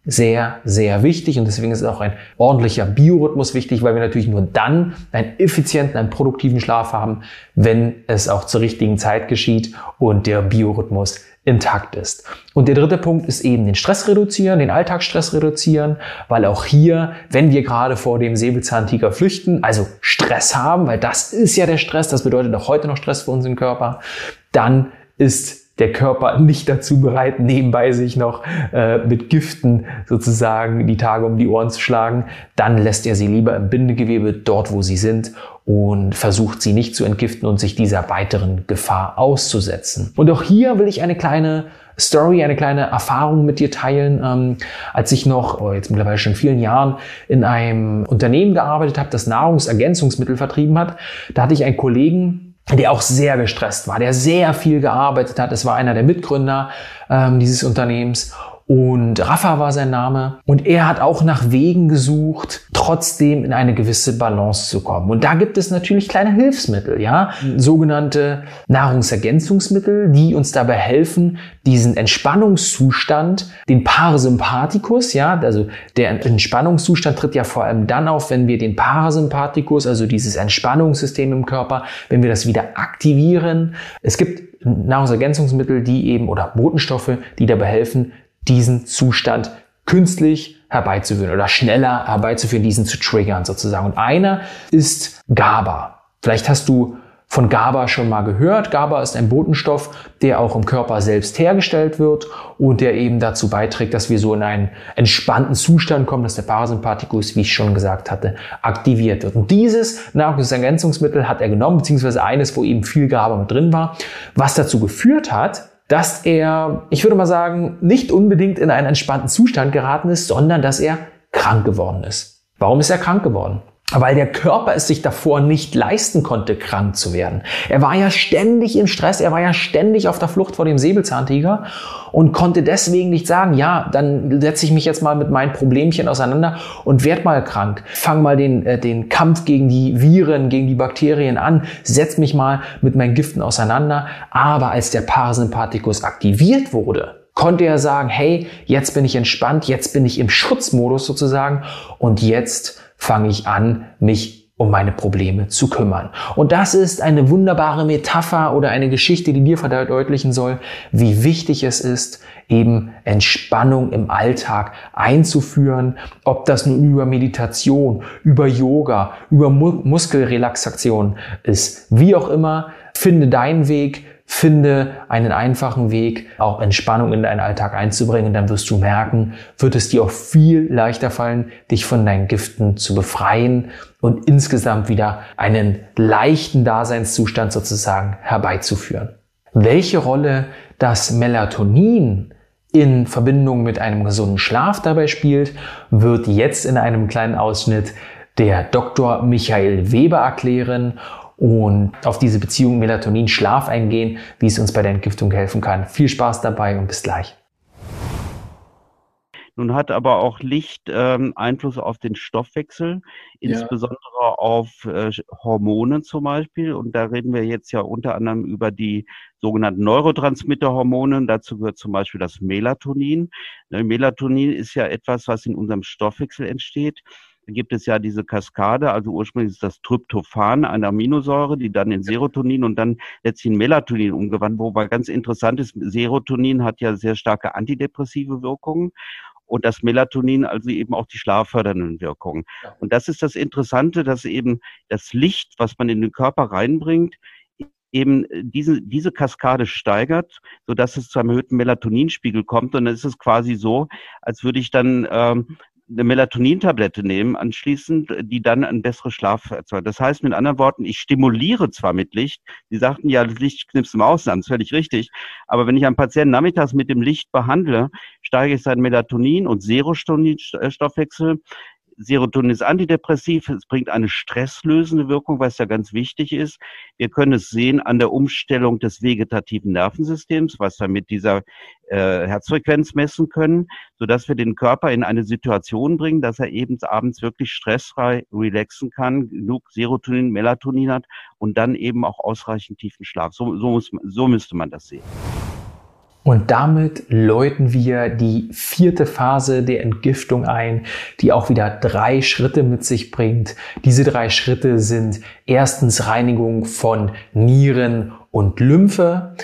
sehr, sehr wichtig und deswegen ist auch ein ordentlicher Biorhythmus wichtig, weil wir natürlich nur dann einen effizienten, einen produktiven Schlaf haben, wenn es auch zur richtigen Zeit geschieht und der Biorhythmus intakt ist. Und der dritte Punkt ist eben den Stress reduzieren, den Alltagsstress reduzieren, weil auch hier, wenn wir gerade vor dem Säbelzahntiger flüchten, also Stress haben, weil das ist ja der Stress, das bedeutet auch heute noch Stress für unseren Körper, dann ist der Körper nicht dazu bereit, nebenbei sich noch mit Giften sozusagen die Tage um die Ohren zu schlagen. Dann lässt er sie lieber im Bindegewebe, dort wo sie sind, und versucht sie nicht zu entgiften und sich dieser weiteren Gefahr auszusetzen. Und auch hier will ich eine kleine Story, eine kleine Erfahrung mit dir teilen. Als ich noch, jetzt mittlerweile schon vielen Jahren, in einem Unternehmen gearbeitet habe, das Nahrungsergänzungsmittel vertrieben hat, da hatte ich einen Kollegen, der auch sehr gestresst war, der sehr viel gearbeitet hat. Es war einer der Mitgründer dieses Unternehmens. Und Rafa war sein Name. Und er hat auch nach Wegen gesucht, trotzdem in eine gewisse Balance zu kommen. Und da gibt es natürlich kleine Hilfsmittel, ja, sogenannte Nahrungsergänzungsmittel, die uns dabei helfen, diesen Entspannungszustand, den Parasympathikus, ja, also der Entspannungszustand tritt ja vor allem dann auf, wenn wir den Parasympathikus, also dieses Entspannungssystem im Körper, wenn wir das wieder aktivieren. Es gibt Nahrungsergänzungsmittel, die eben, oder Botenstoffe, die dabei helfen, diesen Zustand künstlich herbeizuführen oder schneller herbeizuführen, diesen zu triggern sozusagen. Und einer ist GABA. Vielleicht hast du von GABA schon mal gehört. GABA ist ein Botenstoff, der auch im Körper selbst hergestellt wird und der eben dazu beiträgt, dass wir so in einen entspannten Zustand kommen, dass der Parasympathikus, wie ich schon gesagt hatte, aktiviert wird. Und dieses Nahrungsergänzungsmittel hat er genommen, beziehungsweise eines, wo eben viel GABA mit drin war, was dazu geführt hat, dass er, ich würde mal sagen, nicht unbedingt in einen entspannten Zustand geraten ist, sondern dass er krank geworden ist. Warum ist er krank geworden? Weil der Körper es sich davor nicht leisten konnte, krank zu werden. Er war ja ständig im Stress, er war ja ständig auf der Flucht vor dem Säbelzahntiger und konnte deswegen nicht sagen, ja, dann setze ich mich jetzt mal mit meinen Problemchen auseinander und werd mal krank. Fang mal den Kampf gegen die Viren, gegen die Bakterien an, setz mich mal mit meinen Giften auseinander. Aber als der Parasympathikus aktiviert wurde, konnte er sagen, hey, jetzt bin ich entspannt, jetzt bin ich im Schutzmodus sozusagen und jetzt fange ich an, mich um meine Probleme zu kümmern. Und das ist eine wunderbare Metapher oder eine Geschichte, die dir verdeutlichen soll, wie wichtig es ist, eben Entspannung im Alltag einzuführen, ob das nun über Meditation, über Yoga, über Muskelrelaxation ist. Wie auch immer, finde deinen Weg, finde einen einfachen Weg, auch Entspannung in deinen Alltag einzubringen. Dann wirst du merken, wird es dir auch viel leichter fallen, dich von deinen Giften zu befreien und insgesamt wieder einen leichten Daseinszustand sozusagen herbeizuführen. Welche Rolle das Melatonin in Verbindung mit einem gesunden Schlaf dabei spielt, wird jetzt in einem kleinen Ausschnitt der Dr. Michael Weber erklären und auf diese Beziehung Melatonin-Schlaf eingehen, wie es uns bei der Entgiftung helfen kann. Viel Spaß dabei und bis gleich. Nun hat aber auch Licht Einfluss auf den Stoffwechsel, insbesondere auf Hormone zum Beispiel. Und da reden wir jetzt ja unter anderem über die sogenannten Neurotransmitterhormone. Dazu gehört zum Beispiel das Melatonin. Melatonin ist ja etwas, was in unserem Stoffwechsel entsteht. Da gibt es ja diese Kaskade, also ursprünglich ist das Tryptophan, eine Aminosäure, die dann in Serotonin und dann letztlich in Melatonin umgewandelt, wobei ganz interessant ist, Serotonin hat ja sehr starke antidepressive Wirkungen und das Melatonin also eben auch die schlaffördernden Wirkungen. Und das ist das Interessante, dass eben das Licht, was man in den Körper reinbringt, eben diese Kaskade steigert, sodass es zu einem erhöhten Melatoninspiegel kommt. Und dann ist es quasi so, als würde ich dann eine Melatonin-Tablette nehmen, anschließend, die dann einen besseren Schlaf erzeugt. Das heißt mit anderen Worten, ich stimuliere zwar mit Licht, Sie sagten ja, das Licht knipst im Außen an, das ist völlig richtig, aber wenn ich einen Patienten nachmittags mit dem Licht behandle, steige ich seinen Melatonin- und Serotonin-Stoffwechsel. Serotonin ist antidepressiv, es bringt eine stresslösende Wirkung, was ja ganz wichtig ist. Wir können es sehen an der Umstellung des vegetativen Nervensystems, was wir mit dieser Herzfrequenz messen können, sodass wir den Körper in eine Situation bringen, dass er eben abends wirklich stressfrei relaxen kann, genug Serotonin, Melatonin hat und dann eben auch ausreichend tiefen Schlaf. So müsste man das sehen. Und damit läuten wir die 4. Phase der Entgiftung ein, die auch wieder 3 Schritte mit sich bringt. Diese 3 Schritte sind erstens Reinigung von Nieren und Lymphe,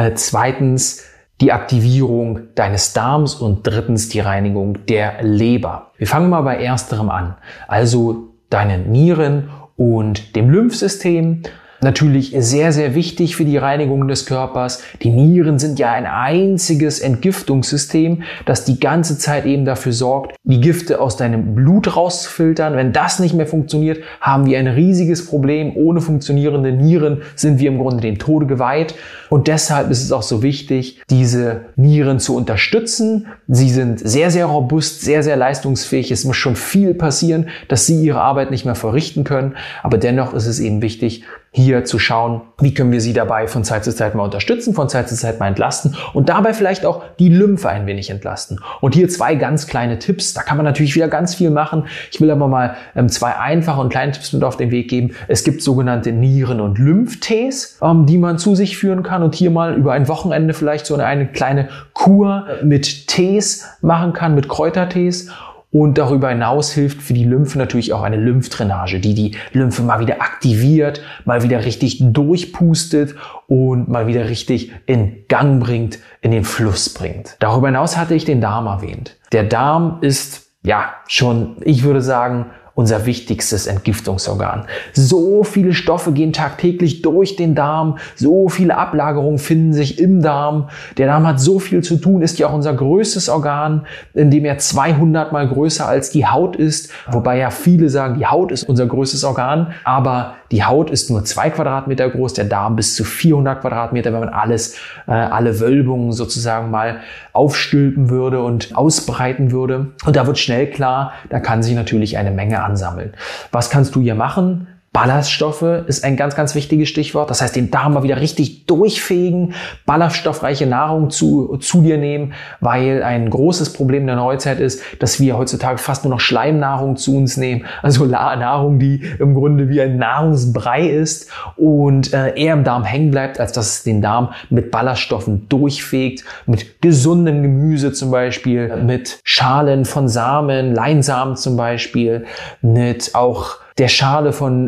zweitens die Aktivierung deines Darms und drittens die Reinigung der Leber. Wir fangen mal bei ersterem an, also deinen Nieren und dem Lymphsystem. Natürlich sehr, sehr wichtig für die Reinigung des Körpers. Die Nieren sind ja ein einziges Entgiftungssystem, das die ganze Zeit eben dafür sorgt, die Gifte aus deinem Blut rauszufiltern. Wenn das nicht mehr funktioniert, haben wir ein riesiges Problem. Ohne funktionierende Nieren sind wir im Grunde dem Tode geweiht. Und deshalb ist es auch so wichtig, diese Nieren zu unterstützen. Sie sind sehr, sehr robust, sehr, sehr leistungsfähig. Es muss schon viel passieren, dass sie ihre Arbeit nicht mehr verrichten können. Aber dennoch ist es eben wichtig, hier zu schauen, wie können wir sie dabei von Zeit zu Zeit mal unterstützen, von Zeit zu Zeit mal entlasten und dabei vielleicht auch die Lymphe ein wenig entlasten. Und hier 2 ganz kleine Tipps. Da kann man natürlich wieder ganz viel machen. Ich will aber mal 2 einfache und kleine Tipps mit auf den Weg geben. Es gibt sogenannte Nieren- und Lymphtees, die man zu sich führen kann und hier mal über ein Wochenende vielleicht so eine kleine Kur mit Tees machen kann, mit Kräutertees. Und darüber hinaus hilft für die Lymphe natürlich auch eine Lymphdrainage, die die Lymphe mal wieder aktiviert, mal wieder richtig durchpustet und mal wieder richtig in Gang bringt, in den Fluss bringt. Darüber hinaus hatte ich den Darm erwähnt. Der Darm ist ja schon, ich würde sagen, unser wichtigstes Entgiftungsorgan. So viele Stoffe gehen tagtäglich durch den Darm, so viele Ablagerungen finden sich im Darm. Der Darm hat so viel zu tun, ist ja auch unser größtes Organ, in dem er 200 mal größer als die Haut ist. Wobei ja viele sagen, die Haut ist unser größtes Organ, aber die Haut ist nur 2 Quadratmeter groß, der Darm bis zu 400 Quadratmeter, wenn man alle Wölbungen sozusagen mal aufstülpen würde und ausbreiten würde. Und da wird schnell klar, da kann sich natürlich eine Menge ansammeln. Was kannst du hier machen? Ballaststoffe ist ein ganz, ganz wichtiges Stichwort. Das heißt, den Darm mal wieder richtig durchfegen, ballaststoffreiche Nahrung zu dir nehmen, weil ein großes Problem der Neuzeit ist, dass wir heutzutage fast nur noch Schleimnahrung zu uns nehmen. Also Nahrung, die im Grunde wie ein Nahrungsbrei ist und eher im Darm hängen bleibt, als dass es den Darm mit Ballaststoffen durchfegt, mit gesundem Gemüse zum Beispiel, mit Schalen von Samen, Leinsamen zum Beispiel, mit auch der Schale von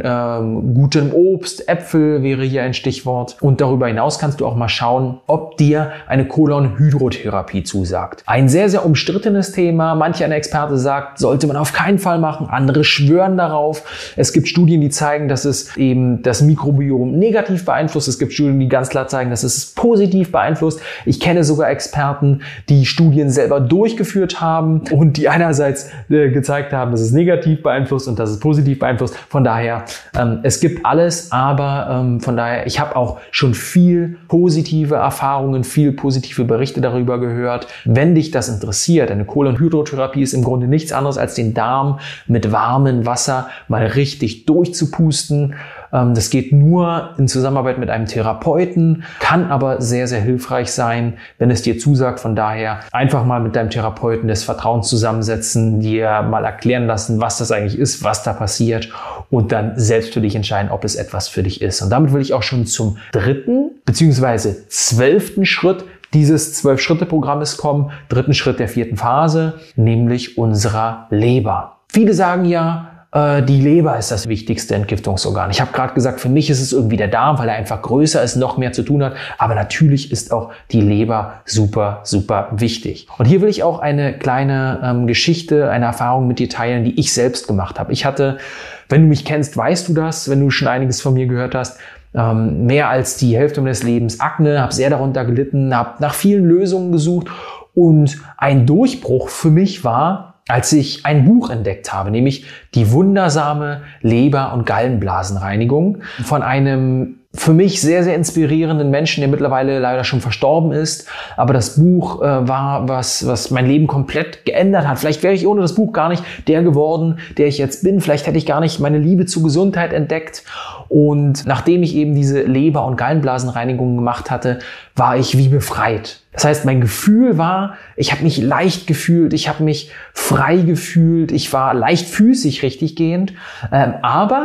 gutem Obst, Äpfel wäre hier ein Stichwort. Und darüber hinaus kannst du auch mal schauen, ob dir eine Kolonhydrotherapie zusagt. Ein sehr, sehr umstrittenes Thema. Manch ein Experte sagt, sollte man auf keinen Fall machen. Andere schwören darauf. Es gibt Studien, die zeigen, dass es eben das Mikrobiom negativ beeinflusst. Es gibt Studien, die ganz klar zeigen, dass es positiv beeinflusst. Ich kenne sogar Experten, die Studien selber durchgeführt haben und die einerseits gezeigt haben, dass es negativ beeinflusst und dass es positiv beeinflusst. Von daher, es gibt alles, aber von daher, ich habe auch schon viel positive Erfahrungen, viel positive Berichte darüber gehört. Wenn dich das interessiert, eine Kolonhydrotherapie ist im Grunde nichts anderes als den Darm mit warmem Wasser mal richtig durchzupusten. Das geht nur in Zusammenarbeit mit einem Therapeuten, kann aber sehr, sehr hilfreich sein, wenn es dir zusagt. Von daher einfach mal mit deinem Therapeuten des Vertrauens zusammensetzen, dir mal erklären lassen, was das eigentlich ist, was da passiert und dann selbst für dich entscheiden, ob es etwas für dich ist. Und damit will ich auch schon zum 3. bzw. 12. Schritt dieses 12-Schritte-Programmes kommen, 3. Schritt der 4. Phase, nämlich unserer Leber. Viele sagen ja, die Leber ist das wichtigste Entgiftungsorgan. Ich habe gerade gesagt, für mich ist es irgendwie der Darm, weil er einfach größer ist, noch mehr zu tun hat. Aber natürlich ist auch die Leber super, super wichtig. Und hier will ich auch eine kleine Geschichte, eine Erfahrung mit dir teilen, die ich selbst gemacht habe. Ich hatte, wenn du mich kennst, weißt du das, wenn du schon einiges von mir gehört hast, mehr als die Hälfte meines Lebens Akne, habe sehr darunter gelitten, habe nach vielen Lösungen gesucht und ein Durchbruch für mich war, als ich ein Buch entdeckt habe, nämlich die wundersame Leber- und Gallenblasenreinigung von einem für mich sehr, sehr inspirierenden Menschen, der mittlerweile leider schon verstorben ist. Aber das Buch war was mein Leben komplett geändert hat. Vielleicht wäre ich ohne das Buch gar nicht der geworden, der ich jetzt bin. Vielleicht hätte ich gar nicht meine Liebe zur Gesundheit entdeckt. Und nachdem ich eben diese Leber- und Gallenblasenreinigung gemacht hatte, war ich wie befreit. Das heißt, mein Gefühl war, ich habe mich leicht gefühlt, ich habe mich frei gefühlt, ich war leichtfüßig richtig gehend. Aber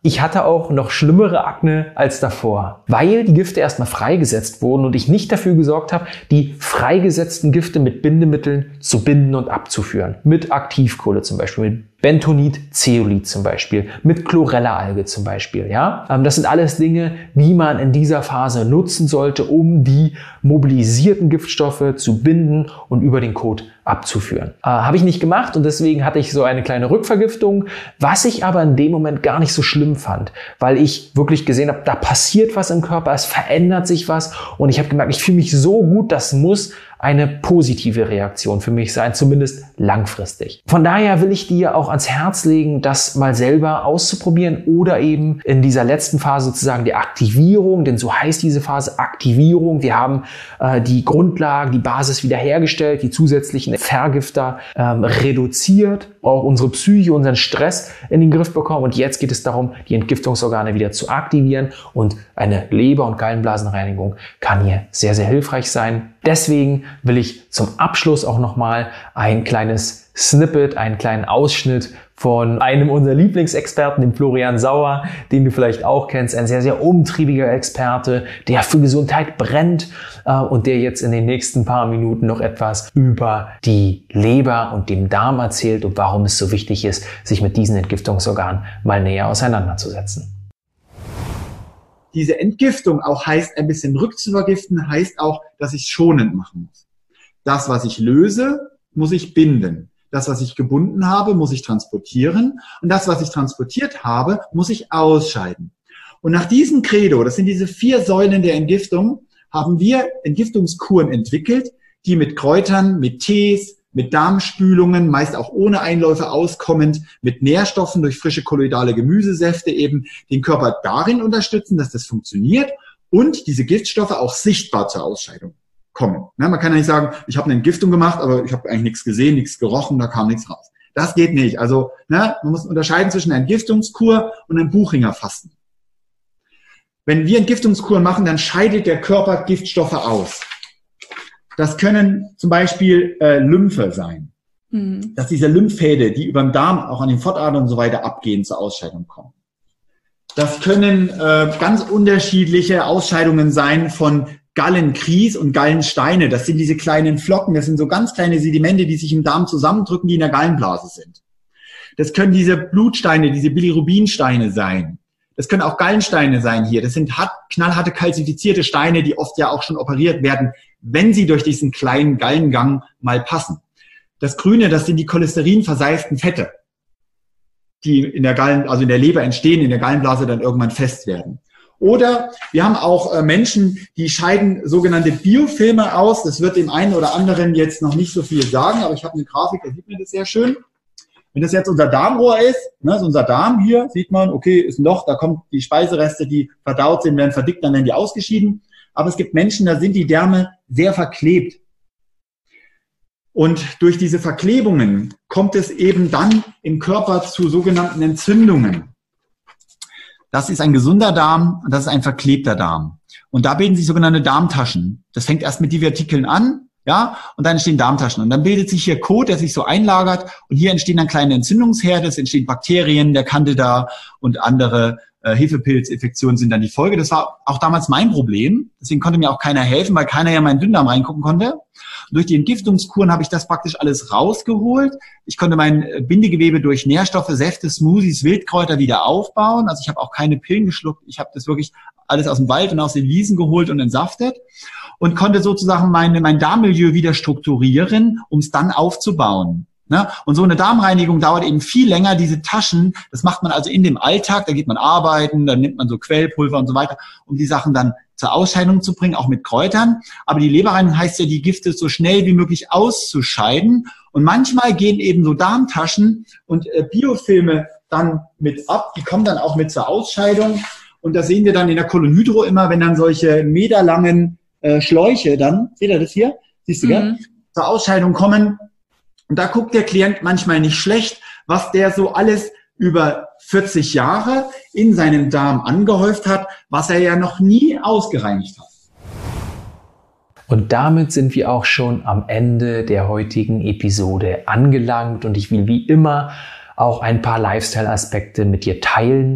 Ich hatte auch noch schlimmere Akne als davor, weil die Gifte erstmal freigesetzt wurden und ich nicht dafür gesorgt habe, die freigesetzten Gifte mit Bindemitteln zu binden und abzuführen. Mit Aktivkohle zum Beispiel, mit Bentonit, Zeolit zum Beispiel, mit Chlorella-Alge zum Beispiel. Ja? Das sind alles Dinge, die man in dieser Phase nutzen sollte, um die mobilisierten Giftstoffe zu binden und über den Kot abzuführen. Habe ich nicht gemacht und deswegen hatte ich so eine kleine Rückvergiftung, was ich aber in dem Moment gar nicht so schlimm fand, weil ich wirklich gesehen habe, da passiert was im Körper, es verändert sich was und ich habe gemerkt, ich fühle mich so gut, das muss eine positive Reaktion für mich sein, zumindest langfristig. Von daher will ich dir auch ans Herz legen, das mal selber auszuprobieren oder eben in dieser letzten Phase sozusagen die Aktivierung, denn so heißt diese Phase Aktivierung. Wir haben die Grundlagen, die Basis wiederhergestellt, die zusätzlichen Vergifter reduziert, auch unsere Psyche, unseren Stress in den Griff bekommen und jetzt geht es darum, die Entgiftungsorgane wieder zu aktivieren und eine Leber- und Gallenblasenreinigung kann hier sehr, sehr hilfreich sein. Deswegen will ich zum Abschluss auch nochmal ein kleines Snippet, einen kleinen Ausschnitt von einem unserer Lieblingsexperten, dem Florian Sauer, den du vielleicht auch kennst, ein sehr, sehr umtriebiger Experte, der für Gesundheit brennt und der jetzt in den nächsten paar Minuten noch etwas über die Leber und den Darm erzählt und warum es so wichtig ist, sich mit diesen Entgiftungsorganen mal näher auseinanderzusetzen. Diese Entgiftung auch heißt, ein bisschen rückzuvergiften, heißt auch, dass ich es schonend machen muss. Das, was ich löse, muss ich binden. Das, was ich gebunden habe, muss ich transportieren. Und das, was ich transportiert habe, muss ich ausscheiden. Und nach diesem Credo, das sind diese 4 Säulen der Entgiftung, haben wir Entgiftungskuren entwickelt, die mit Kräutern, mit Tees, mit Darmspülungen, meist auch ohne Einläufe auskommend, mit Nährstoffen durch frische kolloidale Gemüsesäfte eben den Körper darin unterstützen, dass das funktioniert und diese Giftstoffe auch sichtbar zur Ausscheidung kommen. Man kann ja nicht sagen, ich habe eine Entgiftung gemacht, aber ich habe eigentlich nichts gesehen, nichts gerochen, da kam nichts raus. Das geht nicht. Also man muss unterscheiden zwischen einer Entgiftungskur und einem Buchinger-Fasten. Wenn wir Entgiftungskuren machen, dann scheidet der Körper Giftstoffe aus. Das können zum Beispiel Lymphe sein. Dass diese Lymphäde, die über den Darm, auch an den Pfortadern und so weiter abgehen, zur Ausscheidung kommen. Das können ganz unterschiedliche Ausscheidungen sein von Gallenkries und Gallensteine. Das sind diese kleinen Flocken, das sind so ganz kleine Sedimente, die sich im Darm zusammendrücken, die in der Gallenblase sind. Das können diese Blutsteine, diese Bilirubinsteine sein. Das können auch Gallensteine sein hier. Das sind knallharte kalzifizierte Steine, die oft ja auch schon operiert werden, wenn sie durch diesen kleinen Gallengang mal passen. Das Grüne, das sind die cholesterinverseiften Fette, die in der Leber entstehen, in der Gallenblase dann irgendwann fest werden. Oder wir haben auch Menschen, die scheiden sogenannte Biofilme aus. Das wird dem einen oder anderen jetzt noch nicht so viel sagen, aber ich habe eine Grafik, da sieht man das sehr schön. Wenn das jetzt unser Darmrohr ist, so unser Darm hier, sieht man, okay, ist ein Loch, da kommen die Speisereste, die verdaut sind, werden verdickt, dann werden die ausgeschieden. Aber es gibt Menschen, da sind die Därme sehr verklebt. Und durch diese Verklebungen kommt es eben dann im Körper zu sogenannten Entzündungen. Das ist ein gesunder Darm und das ist ein verklebter Darm. Und da bilden sich sogenannte Darmtaschen. Das fängt erst mit Divertikeln an, ja, und dann entstehen Darmtaschen. Und dann bildet sich hier Kot, der sich so einlagert und hier entstehen dann kleine Entzündungsherde, es entstehen Bakterien, der Candida und andere Hefepilzinfektionen sind dann die Folge. Das war auch damals mein Problem. Deswegen konnte mir auch keiner helfen, weil keiner ja in meinen Dünndarm reingucken konnte. Und durch die Entgiftungskuren habe ich das praktisch alles rausgeholt. Ich konnte mein Bindegewebe durch Nährstoffe, Säfte, Smoothies, Wildkräuter wieder aufbauen. Also ich habe auch keine Pillen geschluckt. Ich habe das wirklich alles aus dem Wald und aus den Wiesen geholt und entsaftet und konnte sozusagen mein Darmmilieu wieder strukturieren, um es dann aufzubauen. Und so eine Darmreinigung dauert eben viel länger. Diese Taschen, das macht man also in dem Alltag, da geht man arbeiten, dann nimmt man so Quellpulver und so weiter, um die Sachen dann zur Ausscheidung zu bringen, auch mit Kräutern. Aber die Leberreinigung heißt ja, die Gifte so schnell wie möglich auszuscheiden. Und manchmal gehen eben so Darmtaschen und Biofilme dann mit ab, die kommen dann auch mit zur Ausscheidung. Und das sehen wir dann in der Kolonhydro immer, wenn dann solche meterlangen Schläuche dann, seht ihr das hier? Siehst du, gell? Zur Ausscheidung kommen. Und da guckt der Klient manchmal nicht schlecht, was der so alles über 40 Jahre in seinem Darm angehäuft hat, was er ja noch nie ausgereinigt hat. Und damit sind wir auch schon am Ende der heutigen Episode angelangt und ich will wie immer auch ein paar Lifestyle-Aspekte mit dir teilen.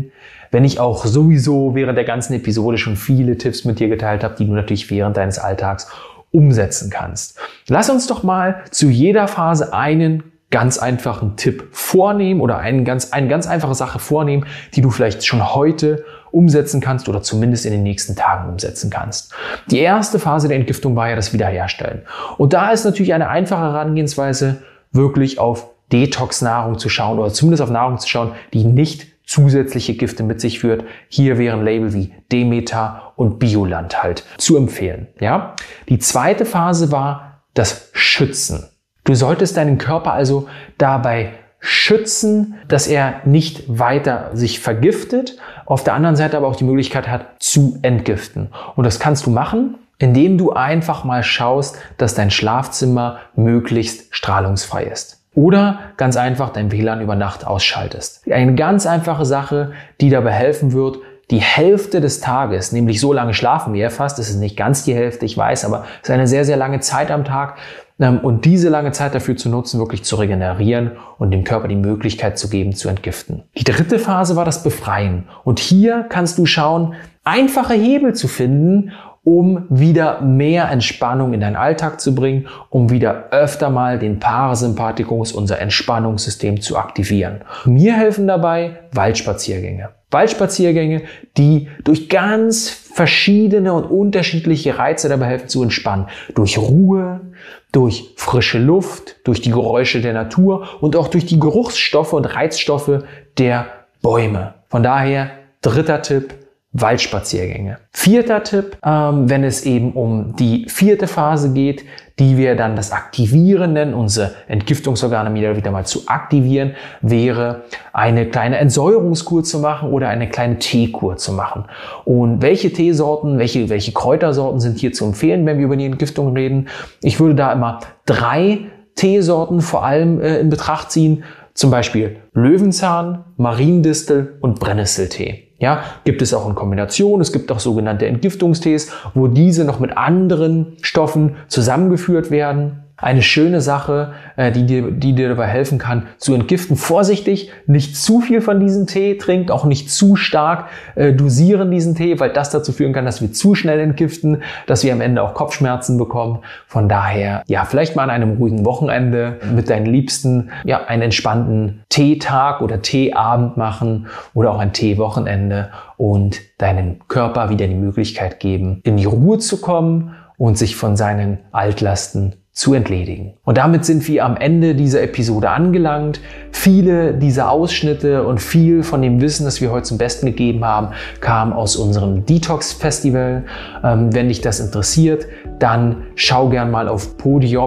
wenn ich auch sowieso während der ganzen Episode schon viele Tipps mit dir geteilt habe, die du natürlich während deines Alltags umsetzen kannst. Lass uns doch mal zu jeder Phase einen ganz einfachen Tipp vornehmen oder eine ganz einfache Sache vornehmen, die du vielleicht schon heute umsetzen kannst oder zumindest in den nächsten Tagen umsetzen kannst. Die erste Phase der Entgiftung war ja das Wiederherstellen. Und da ist natürlich eine einfache Herangehensweise, wirklich auf Detox-Nahrung zu schauen oder zumindest auf Nahrung zu schauen, die nicht zusätzliche Gifte mit sich führt. Hier wären Label wie Demeter und Bioland halt zu empfehlen. Ja? Die zweite Phase war das Schützen. Du solltest deinen Körper also dabei schützen, dass er nicht weiter sich vergiftet, auf der anderen Seite aber auch die Möglichkeit hat zu entgiften. Und das kannst du machen, indem du einfach mal schaust, dass dein Schlafzimmer möglichst strahlungsfrei ist. Oder ganz einfach dein WLAN über Nacht ausschaltest. Eine ganz einfache Sache, die dabei helfen wird, die Hälfte des Tages, nämlich so lange schlafen wir ja fast, es ist nicht ganz die Hälfte, ich weiß, aber es ist eine sehr, sehr lange Zeit am Tag, und diese lange Zeit dafür zu nutzen, wirklich zu regenerieren und dem Körper die Möglichkeit zu geben, zu entgiften. Die dritte Phase war das Befreien. Und hier kannst du schauen, einfache Hebel zu finden, um wieder mehr Entspannung in deinen Alltag zu bringen, um wieder öfter mal den Parasympathikus, unser Entspannungssystem, zu aktivieren. Mir helfen dabei Waldspaziergänge. Waldspaziergänge, die durch ganz verschiedene und unterschiedliche Reize dabei helfen zu entspannen. Durch Ruhe, durch frische Luft, durch die Geräusche der Natur und auch durch die Geruchsstoffe und Reizstoffe der Bäume. Von daher, dritter Tipp, Waldspaziergänge. Vierter Tipp, wenn es eben um die vierte Phase geht, die wir dann das Aktivieren nennen, unsere Entgiftungsorgane wieder mal zu aktivieren, wäre eine kleine Entsäuerungskur zu machen oder eine kleine Teekur zu machen. Und welche Teesorten, welche Kräutersorten sind hier zu empfehlen, wenn wir über die Entgiftung reden? Ich würde da immer 3 Teesorten vor allem in Betracht ziehen, zum Beispiel Löwenzahn, Mariendistel und Brennnesseltee. Ja, gibt es auch in Kombination. Es gibt auch sogenannte Entgiftungstees, wo diese noch mit anderen Stoffen zusammengeführt werden. Eine schöne Sache, die dir dabei helfen kann, zu entgiften. Vorsichtig, nicht zu viel von diesem Tee trinkt, auch nicht zu stark dosieren diesen Tee, weil das dazu führen kann, dass wir zu schnell entgiften, dass wir am Ende auch Kopfschmerzen bekommen. Von daher, ja, vielleicht mal an einem ruhigen Wochenende mit deinen Liebsten, ja, einen entspannten Teetag oder Teeabend machen oder auch ein Teewochenende und deinem Körper wieder die Möglichkeit geben, in die Ruhe zu kommen und sich von seinen Altlasten zu entledigen. Und damit sind wir am Ende dieser Episode angelangt. Viele dieser Ausschnitte und viel von dem Wissen, das wir heute zum Besten gegeben haben, kam aus unserem Detox-Festival. Wenn dich das interessiert, dann schau gern mal auf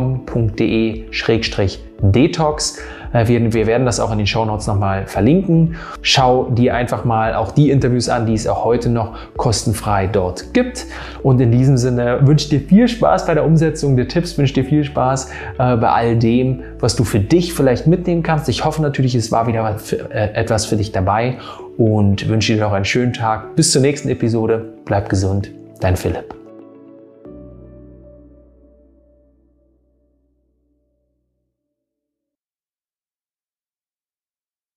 podium.de/detox. Wir werden das auch in den Shownotes nochmal verlinken. Schau dir einfach mal auch die Interviews an, die es auch heute noch kostenfrei dort gibt. Und in diesem Sinne wünsche ich dir viel Spaß bei der Umsetzung der Tipps, wünsche dir viel Spaß bei all dem, was du für dich vielleicht mitnehmen kannst. Ich hoffe natürlich, es war wieder etwas für dich dabei und wünsche dir noch einen schönen Tag. Bis zur nächsten Episode. Bleib gesund. Dein Philipp.